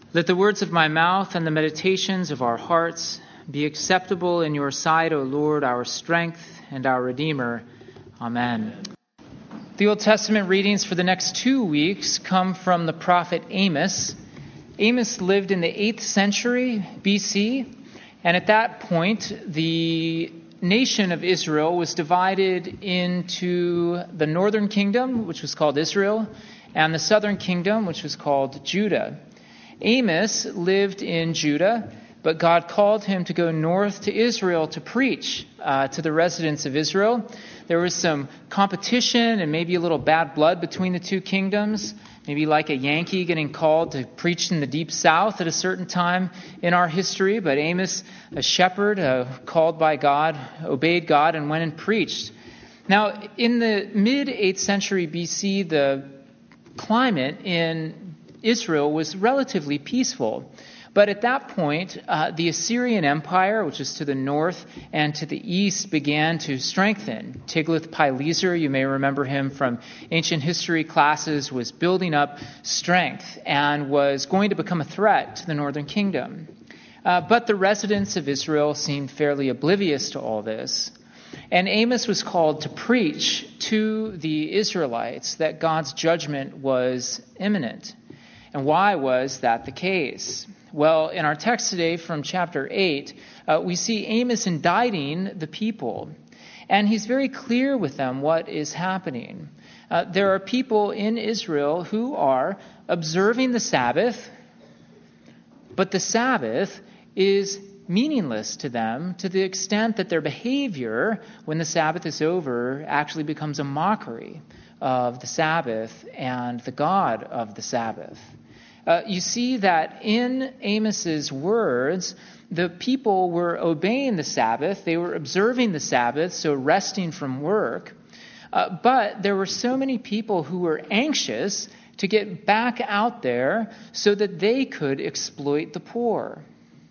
Let the words of my mouth and the meditations of our hearts be acceptable in your sight, O Lord, our strength and our Redeemer. Amen. The Old Testament readings for the next 2 weeks come from the prophet Amos. Amos lived in the 8th century BC, and at that point, the nation of Israel was divided into the northern kingdom, which was called Israel, and the southern kingdom, which was called Judah. Amos lived in Judah, but God called him to go north to Israel to preach to the residents of Israel. There was some competition and maybe a little bad blood between the two kingdoms, maybe like a Yankee getting called to preach in the deep south at a certain time in our history. But Amos, a shepherd called by God, obeyed God and went and preached. Now, in the mid-8th century BC, the climate in Israel was relatively peaceful. But at that point, the Assyrian Empire, which is to the north and to the east, began to strengthen. Tiglath-Pileser, you may remember him from ancient history classes, was building up strength and was going to become a threat to the northern kingdom. But the residents of Israel seemed fairly oblivious to all this. And Amos was called to preach to the Israelites that God's judgment was imminent. And why was that the case? Well, in our text today from chapter 8, we see Amos indicting the people. And he's very clear with them what is happening. There are people in Israel who are observing the Sabbath, but the Sabbath is meaningless to them to the extent that their behavior when the Sabbath is over actually becomes a mockery of the Sabbath and the God of the Sabbath. You see that in Amos's words, the people were obeying the Sabbath. They were observing the Sabbath, so resting from work. But there were so many people who were anxious to get back out there so that they could exploit the poor.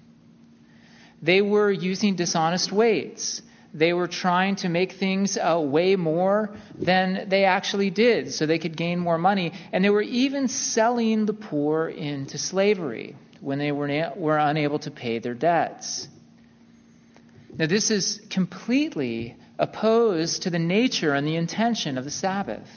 They were using dishonest weights. They were trying to make things weigh more than they actually did so they could gain more money. And they were even selling the poor into slavery when they were unable to pay their debts. Now, this is completely opposed to the nature and the intention of the Sabbath.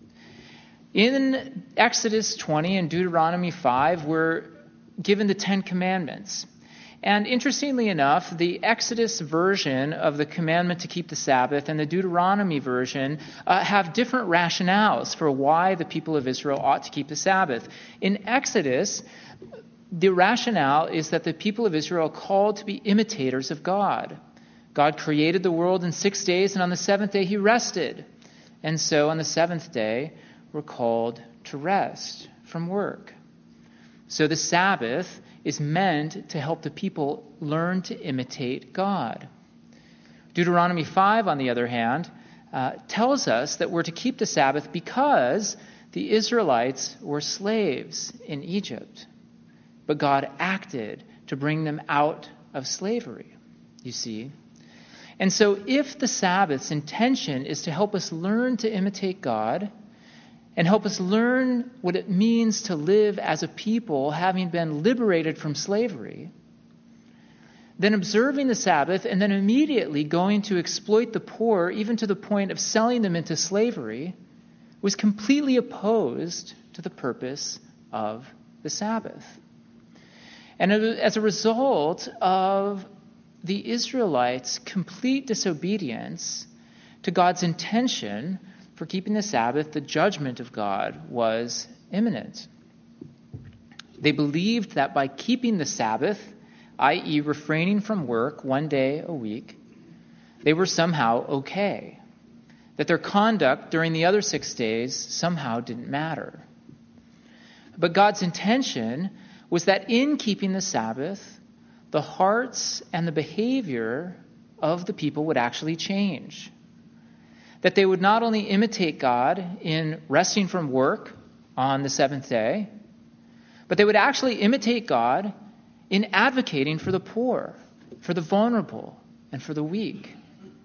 In Exodus 20 and Deuteronomy 5, we're given the Ten Commandments. And interestingly enough, the Exodus version of the commandment to keep the Sabbath and the Deuteronomy version have different rationales for why the people of Israel ought to keep the Sabbath. In Exodus, the rationale is that the people of Israel are called to be imitators of God. God created the world in 6 days, and on the seventh day he rested. And so on the seventh day, we're called to rest from work. So the Sabbath is meant to help the people learn to imitate God. Deuteronomy 5, on the other hand, tells us that we're to keep the Sabbath because the Israelites were slaves in Egypt. But God acted to bring them out of slavery, you see. And so if the Sabbath's intention is to help us learn to imitate God, and help us learn what it means to live as a people having been liberated from slavery, then observing the Sabbath and then immediately going to exploit the poor, even to the point of selling them into slavery, was completely opposed to the purpose of the Sabbath. And as a result of the Israelites' complete disobedience to God's intention for keeping the Sabbath, the judgment of God was imminent. They believed that by keeping the Sabbath, i.e. refraining from work 1 day a week, they were somehow okay. That their conduct during the other 6 days somehow didn't matter. But God's intention was that in keeping the Sabbath, the hearts and the behavior of the people would actually change. That they would not only imitate God in resting from work on the seventh day, but they would actually imitate God in advocating for the poor, for the vulnerable, and for the weak.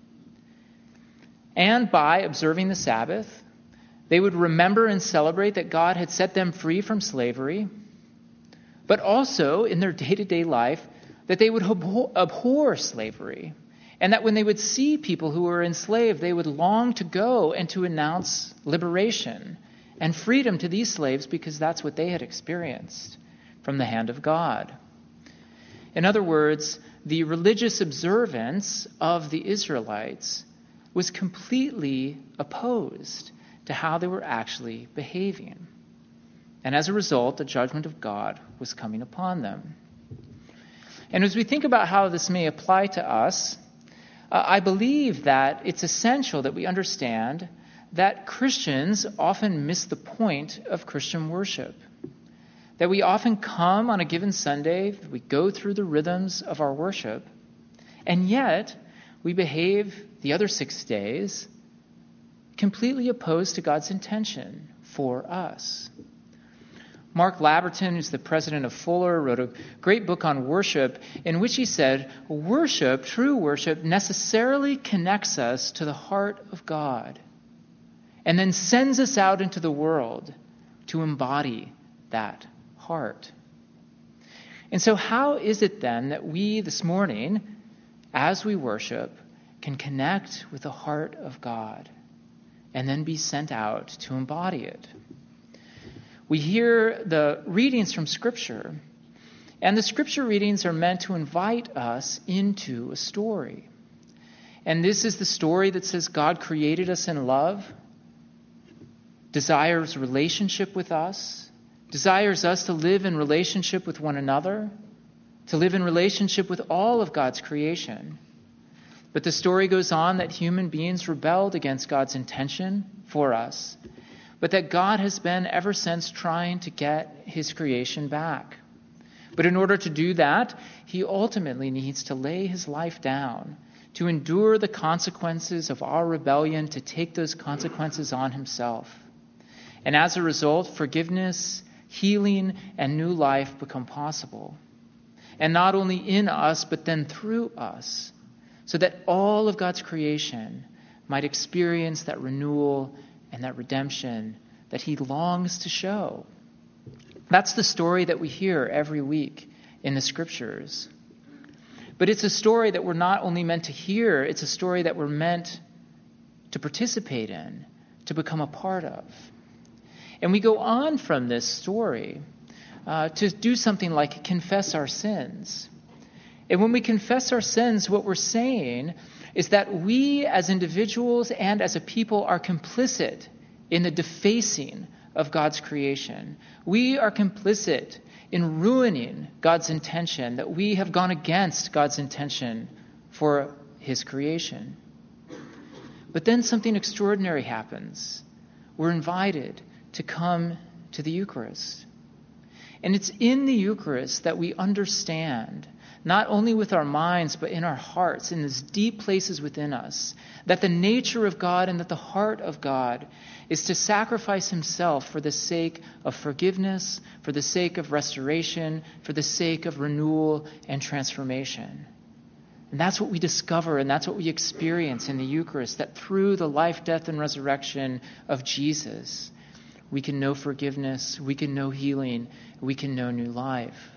And by observing the Sabbath, they would remember and celebrate that God had set them free from slavery, but also in their day-to-day life that they would abhor slavery, and that when they would see people who were enslaved, they would long to go and to announce liberation and freedom to these slaves because that's what they had experienced from the hand of God. In other words, the religious observance of the Israelites was completely opposed to how they were actually behaving. And as a result, the judgment of God was coming upon them. And as we think about how this may apply to us, I believe that it's essential that we understand that Christians often miss the point of Christian worship. That we often come on a given Sunday, we go through the rhythms of our worship, and yet we behave the other 6 days completely opposed to God's intention for us. Mark Laberton, who's the president of Fuller, wrote a great book on worship in which he said, worship, true worship, necessarily connects us to the heart of God and then sends us out into the world to embody that heart. And so how is it then that we this morning, as we worship, can connect with the heart of God and then be sent out to embody it? We hear the readings from Scripture, and the Scripture readings are meant to invite us into a story. And this is the story that says God created us in love, desires relationship with us, desires us to live in relationship with one another, to live in relationship with all of God's creation. But the story goes on that human beings rebelled against God's intention for us, but that God has been ever since trying to get his creation back. But in order to do that, he ultimately needs to lay his life down, to endure the consequences of our rebellion, to take those consequences on himself. And as a result, forgiveness, healing, and new life become possible. And not only in us, but then through us, so that all of God's creation might experience that renewal and that redemption that he longs to show. That's the story that we hear every week in the Scriptures. But it's a story that we're not only meant to hear, it's a story that we're meant to participate in, to become a part of. And we go on from this story to do something like confess our sins. And when we confess our sins, what we're saying is that we as individuals and as a people are complicit in the defacing of God's creation. We are complicit in ruining God's intention, that we have gone against God's intention for his creation. But then something extraordinary happens. We're invited to come to the Eucharist. And it's in the Eucharist that we understand, not only with our minds, but in our hearts, in these deep places within us, that the nature of God and that the heart of God is to sacrifice himself for the sake of forgiveness, for the sake of restoration, for the sake of renewal and transformation. And that's what we discover, and that's what we experience in the Eucharist, that through the life, death, and resurrection of Jesus, we can know forgiveness, we can know healing, we can know new life.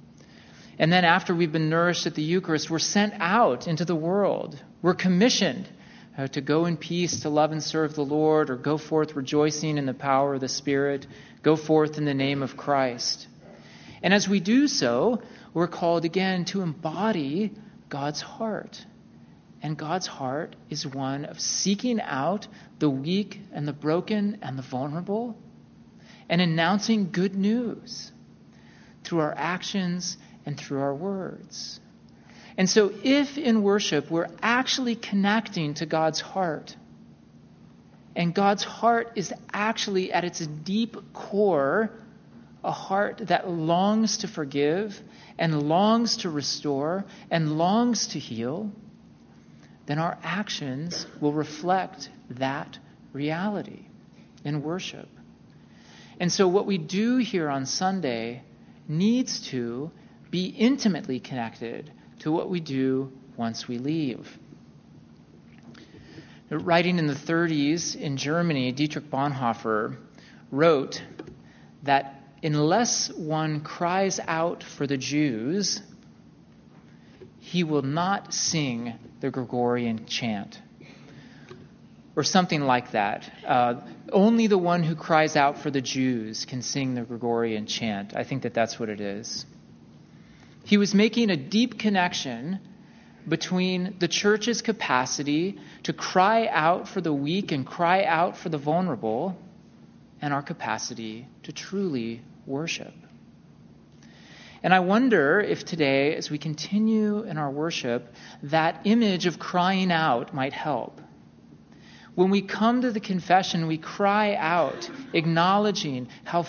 And then after we've been nourished at the Eucharist, we're sent out into the world. We're commissioned to go in peace, to love and serve the Lord, or go forth rejoicing in the power of the Spirit, go forth in the name of Christ. And as we do so, we're called again to embody God's heart. And God's heart is one of seeking out the weak and the broken and the vulnerable and announcing good news through our actions and through our words. And so if in worship we're actually connecting to God's heart, and God's heart is actually at its deep core a heart that longs to forgive and longs to restore and longs to heal, then our actions will reflect that reality in worship. And so what we do here on Sunday needs to be intimately connected to what we do once we leave. Writing in the 30s in Germany, Dietrich Bonhoeffer wrote that unless one cries out for the Jews, he will not sing the Gregorian chant. Or something like that. Only the one who cries out for the Jews can sing the Gregorian chant. I think that that's what it is. He was making a deep connection between the church's capacity to cry out for the weak and cry out for the vulnerable and our capacity to truly worship. And I wonder if today, as we continue in our worship, that image of crying out might help. When we come to the confession, we cry out, acknowledging how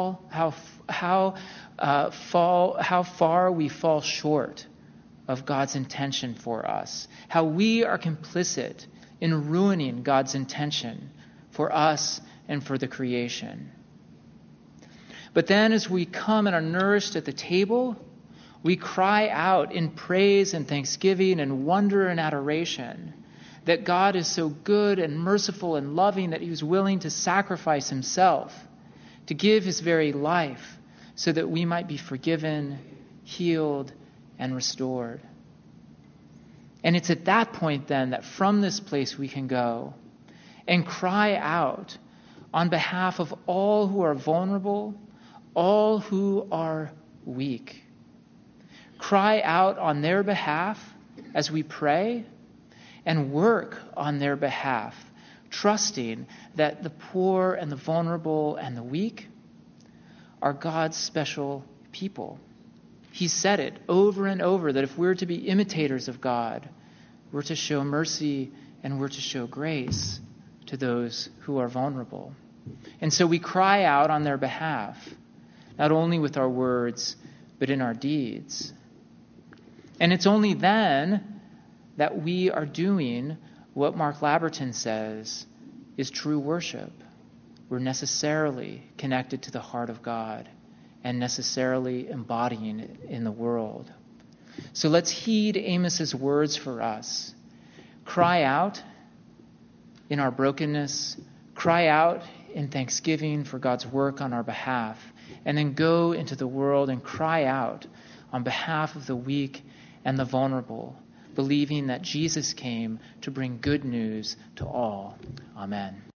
far we fall short of God's intention for us, how we are complicit in ruining God's intention for us and for the creation. But then as we come and are nourished at the table, we cry out in praise and thanksgiving and wonder and adoration that God is so good and merciful and loving that he was willing to sacrifice himself, to give his very life so that we might be forgiven, healed, and restored. And it's at that point then that from this place we can go and cry out on behalf of all who are vulnerable, all who are weak. Cry out on their behalf as we pray and work on their behalf, trusting that the poor and the vulnerable and the weak are God's special people. He said it over and over that if we're to be imitators of God, we're to show mercy and we're to show grace to those who are vulnerable. And so we cry out on their behalf, not only with our words, but in our deeds. And it's only then that we are doing what Mark Labberton says is true worship. We're necessarily connected to the heart of God and necessarily embodying it in the world. So let's heed Amos's words for us. Cry out in our brokenness, cry out in thanksgiving for God's work on our behalf, and then go into the world and cry out on behalf of the weak and the vulnerable, believing that Jesus came to bring good news to all. Amen.